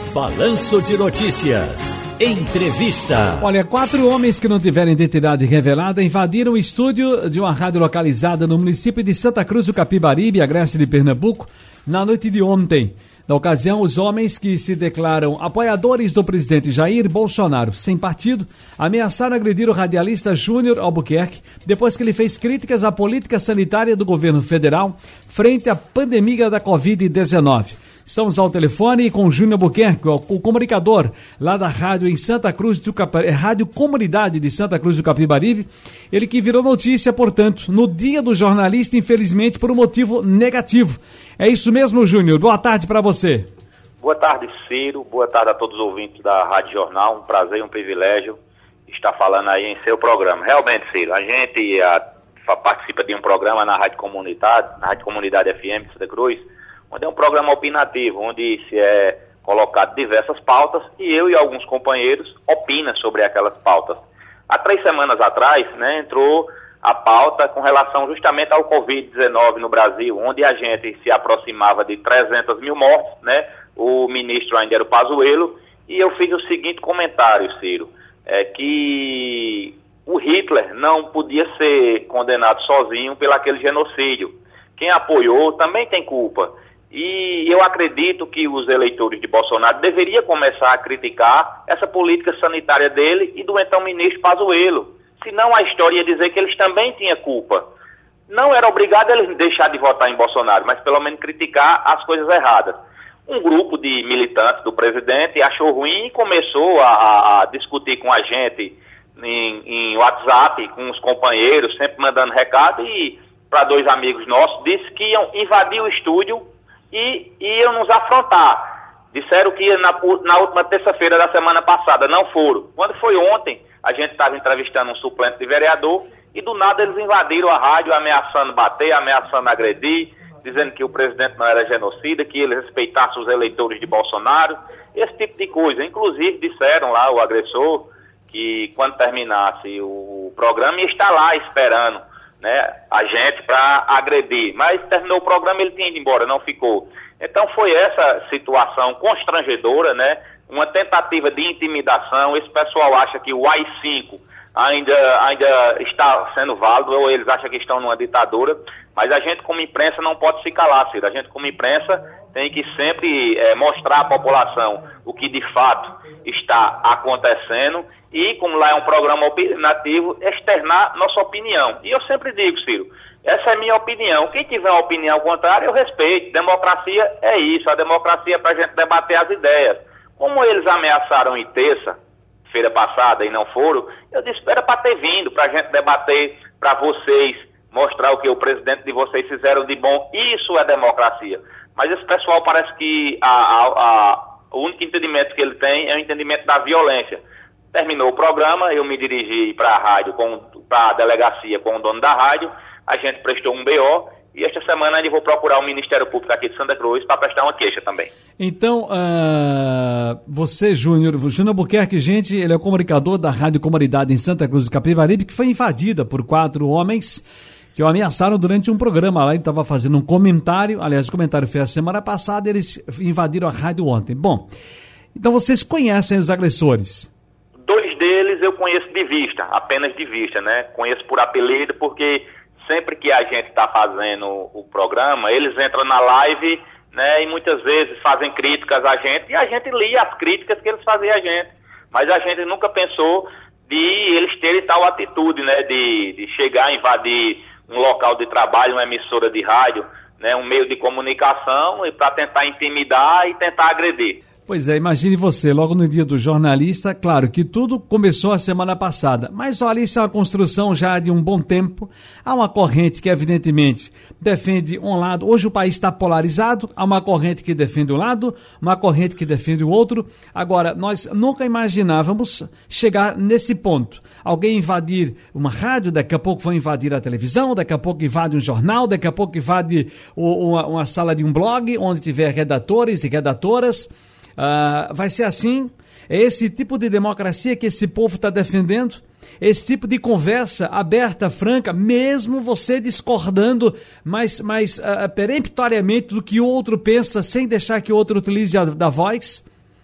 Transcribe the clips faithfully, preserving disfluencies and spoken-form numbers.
Balanço de Notícias. Entrevista. Olha, quatro homens que não tiveram identidade revelada invadiram o estúdio de uma rádio localizada no município de Santa Cruz do Capibaribe, agreste de Pernambuco, na noite de ontem. Na ocasião, os homens que se declaram apoiadores do presidente Jair Bolsonaro, sem partido, ameaçaram agredir o radialista Júnior Albuquerque depois que ele fez críticas à política sanitária do governo federal frente à pandemia da covid dezenove. Estamos ao telefone com o Júnior Albuquerque, o comunicador lá da rádio em Santa Cruz do Capibaribe, Rádio Comunidade de Santa Cruz do Capibaribe, ele que virou notícia, portanto, no dia do jornalista, infelizmente, por um motivo negativo. É isso mesmo, Júnior? Boa tarde para você. Boa tarde, Ciro. Boa tarde a todos os ouvintes da Rádio Jornal. Um prazer e um privilégio estar falando aí em seu programa. Realmente, Ciro, a gente a, participa de um programa na Rádio Comunidade, na Rádio Comunidade F M de Santa Cruz, onde é um programa opinativo, onde se é colocado diversas pautas e eu e alguns companheiros opinam sobre aquelas pautas. Há três semanas atrás, né, entrou a pauta com relação justamente ao covid dezenove no Brasil, onde a gente se aproximava de trezentos mil mortes, né, o ministro ainda era o Pazuello, e eu fiz o seguinte comentário, Ciro, é que o Hitler não podia ser condenado sozinho pelo aquele genocídio. Quem apoiou também tem culpa. E eu acredito que os eleitores de Bolsonaro deveriam começar a criticar essa política sanitária dele e do então ministro Pazuello. Senão a história ia dizer que eles também tinham culpa. Não era obrigado eles deixar de votar em Bolsonaro, mas pelo menos criticar as coisas erradas. Um grupo de militantes do presidente achou ruim e começou a, a discutir com a gente em, em WhatsApp, com os companheiros, sempre mandando recado, e para dois amigos nossos, disse que iam invadir o estúdio e iam nos afrontar. Disseram que na, na última terça-feira da semana passada, não foram. Quando foi ontem, a gente estava entrevistando um suplente de vereador e do nada eles invadiram a rádio ameaçando bater, ameaçando agredir, dizendo que o presidente não era genocida, que ele respeitasse os eleitores de Bolsonaro, esse tipo de coisa. Inclusive disseram lá, o agressor, que quando terminasse o programa ia estar lá esperando, né, a gente para agredir, mas terminou o programa, ele tinha ido embora, não ficou. Então foi essa situação constrangedora, né, uma tentativa de intimidação. Esse pessoal acha que o A I cinco ainda, ainda está sendo válido, ou eles acham que estão numa ditadura, mas a gente como imprensa não pode se calar, Ciro. A gente como imprensa tem que sempre é, mostrar à população o que de fato está acontecendo e, como lá é um programa opinativo, externar nossa opinião. E eu sempre digo, Ciro, essa é a minha opinião. Quem tiver uma opinião contrária, eu respeito. Democracia é isso, a democracia é para a gente debater as ideias. Como eles ameaçaram em terça, feira passada, e não foram, eu disse, era para ter vindo, para a gente debater, para vocês, mostrar o que o presidente de vocês fizeram de bom. Isso é democracia. Mas esse pessoal parece que a, a, a, o único entendimento que ele tem é o entendimento da violência. Terminou o programa, eu me dirigi para a rádio, para a delegacia com o dono da rádio, a gente prestou um B O e esta semana ainda vou procurar o Ministério Público aqui de Santa Cruz para prestar uma queixa também. Então, uh, você, Júnior, Júnior Albuquerque, gente, ele é o comunicador da Rádio Comunidade em Santa Cruz do Capibaribe, que foi invadida por quatro homens que o ameaçaram durante um programa lá. Ele estava fazendo um comentário, aliás, o comentário foi a semana passada, eles invadiram a rádio ontem. Bom, então vocês conhecem os agressores? Dois deles eu conheço de vista, apenas de vista, né? Conheço por apelido, porque sempre que a gente está fazendo o programa, eles entram na live, né? E muitas vezes fazem críticas a gente, e a gente lia as críticas que eles faziam a gente. Mas a gente nunca pensou de eles terem tal atitude, né? De, de chegar a invadir um local de trabalho, uma emissora de rádio, né? Um meio de comunicação, e para tentar intimidar e tentar agredir. Pois é, imagine você, logo no dia do jornalista, claro que tudo começou a semana passada, mas olha, isso é uma construção já de um bom tempo. Há uma corrente que evidentemente defende um lado, hoje o país está polarizado, há uma corrente que defende um lado, uma corrente que defende o outro. Agora, nós nunca imaginávamos chegar nesse ponto. Alguém invadir uma rádio, daqui a pouco vai invadir a televisão, daqui a pouco invade um jornal, daqui a pouco invade uma, uma sala de um blog, onde tiver redatores e redatoras. Uh, vai ser assim? É esse tipo de democracia que esse povo está defendendo? Esse tipo de conversa aberta, franca, mesmo você discordando, mas, mas uh, peremptoriamente do que o outro pensa, sem deixar que o outro utilize a da voz?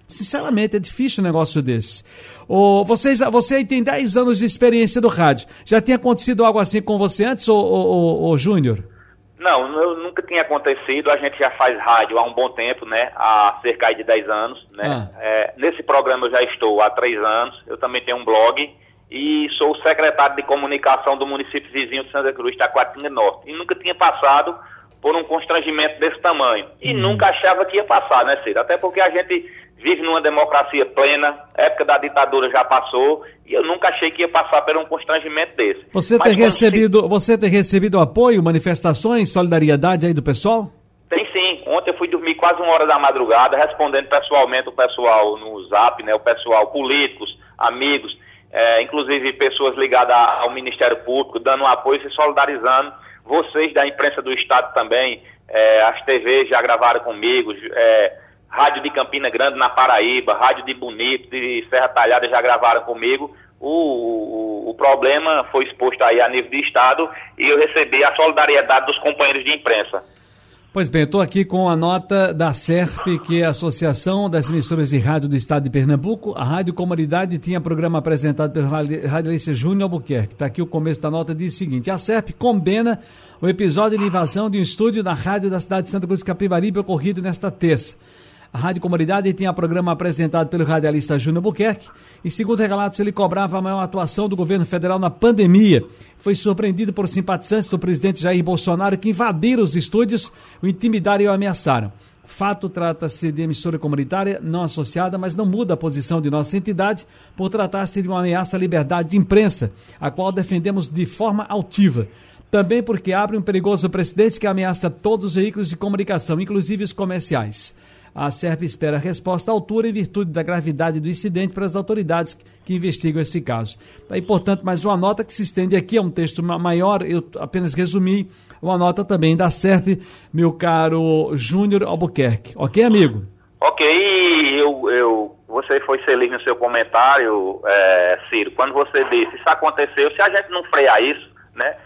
Sinceramente, é difícil um negócio desse. Ô, vocês, você aí tem dez anos de experiência do rádio. Já tinha acontecido algo assim com você antes, ô, ô, ô, ô Júnior? Não, eu nunca tinha acontecido. A gente já faz rádio há um bom tempo, né? Há cerca de dez anos, né? Ah. É, nesse programa eu já estou há três anos. Eu também tenho um blog e sou o secretário de comunicação do município vizinho de Santa Cruz, Taquatinga Norte. E nunca tinha passado por um constrangimento desse tamanho. E hum. nunca achava que ia passar, né, Ciro? Até porque a gente vive numa democracia plena, a época da ditadura já passou, e eu nunca achei que ia passar por um constrangimento desse. Você tem recebido, se... você tem recebido apoio, manifestações, solidariedade aí do pessoal? Tem sim. Ontem eu fui dormir quase uma hora da madrugada, respondendo pessoalmente o pessoal no Zap, né, o pessoal, políticos, amigos, é, inclusive pessoas ligadas ao Ministério Público, dando um apoio e se solidarizando. Vocês da imprensa do Estado também, é, as T Vs já gravaram comigo, é, Rádio de Campina Grande, na Paraíba, Rádio de Bonito, de Serra Talhada já gravaram comigo. O, o, o problema foi exposto aí a nível de Estado e eu recebi a solidariedade dos companheiros de imprensa. Pois bem, eu estou aqui com a nota da SERP, que é a Associação das Emissoras de Rádio do Estado de Pernambuco. A Rádio Comunidade tinha programa apresentado pelo radialista Júnior Albuquerque. Está aqui o começo da nota, diz o seguinte: a SERP condena o episódio de invasão de um estúdio na rádio da cidade de Santa Cruz de Capibaribe ocorrido nesta terça. A Rádio Comunidade tinha programa apresentado pelo radialista Júnior Albuquerque e, segundo relatos, ele cobrava a maior atuação do governo federal na pandemia. Foi surpreendido por simpatizantes do presidente Jair Bolsonaro que invadiram os estúdios, o intimidaram e o ameaçaram. O fato trata-se de emissora comunitária não associada, mas não muda a posição de nossa entidade por tratar-se de uma ameaça à liberdade de imprensa, a qual defendemos de forma altiva. Também porque abre um perigoso precedente que ameaça todos os veículos de comunicação, inclusive os comerciais. A SERP espera a resposta à altura em virtude da gravidade do incidente para as autoridades que investigam esse caso. E, portanto, mais uma nota que se estende aqui, é um texto maior, eu apenas resumi, uma nota também da SERP, meu caro Júnior Albuquerque. Ok, amigo? Ok, eu, eu, você foi feliz no seu comentário, é, Ciro, quando você disse, isso aconteceu, se a gente não frear isso, né?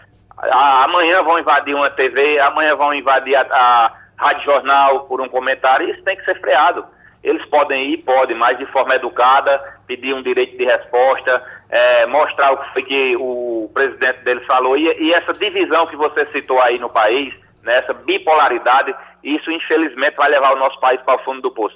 Amanhã vão invadir uma T V, amanhã vão invadir a... a Rádio Jornal por um comentário, isso tem que ser freado. Eles podem ir, podem, mas de forma educada, pedir um direito de resposta, é, mostrar o que foi que o presidente deles falou. E, e essa divisão que você citou aí no país, né, essa bipolaridade, isso infelizmente vai levar o nosso país para o fundo do poço.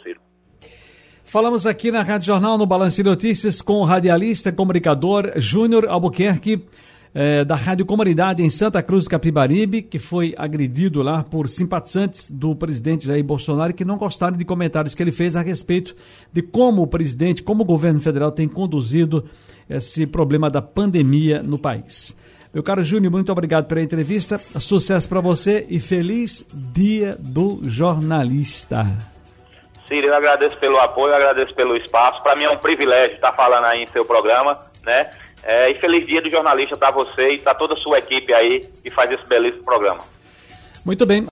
Falamos aqui na Rádio Jornal, no Balanço de Notícias, com o radialista, comunicador Júnior Albuquerque, É, da Rádio Comunidade em Santa Cruz do Capibaribe, que foi agredido lá por simpatizantes do presidente Jair Bolsonaro que não gostaram de comentários que ele fez a respeito de como o presidente, como o governo federal tem conduzido esse problema da pandemia no país. Meu caro Júnior, muito obrigado pela entrevista, sucesso para você e feliz Dia do Jornalista. Ciro, eu agradeço pelo apoio, eu agradeço pelo espaço, para mim é um privilégio estar falando aí em seu programa, né? É, e feliz Dia do Jornalista para você e para toda a sua equipe aí que faz esse belíssimo programa. Muito bem.